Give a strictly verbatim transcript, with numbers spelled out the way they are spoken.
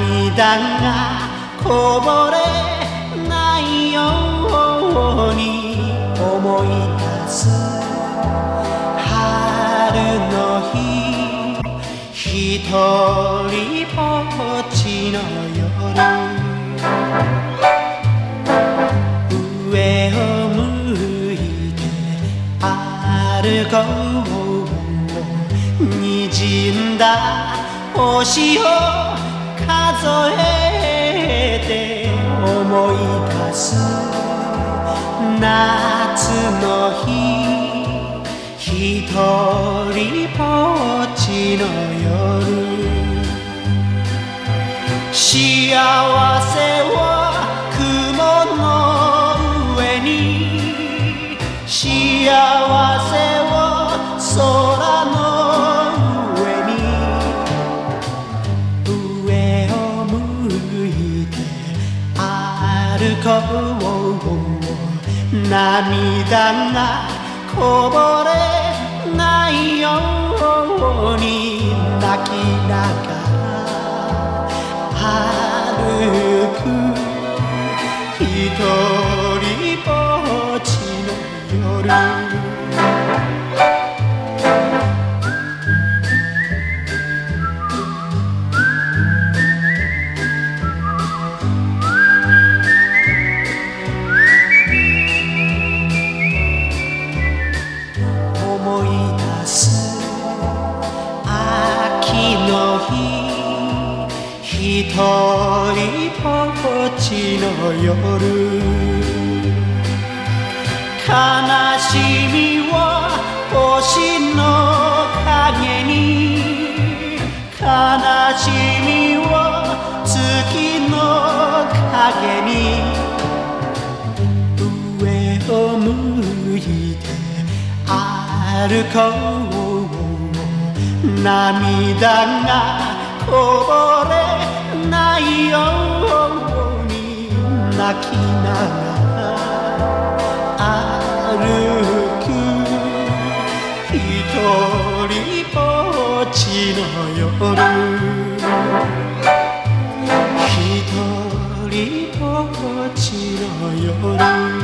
涙がこぼれないように思い出す春の日、ひとりぼっちの夜、上を向いて歩こう、滲んだ星を数えて思い出す夏の日、ひとりぼっちの夜、幸せを雲の上に、幸せを空の上に、上を向いて歩こう、涙がこぼれないように泣きながら歩く、ひとりぼっちの夜、思い出す秋の日、ひとりぼっちの夜、悲しみは星の影に、悲しみは月の影に、上を向いて歩こう、涙がこぼれないように泣きながら歩く、ひとりぼっちの夜、ひとりぼっちの夜。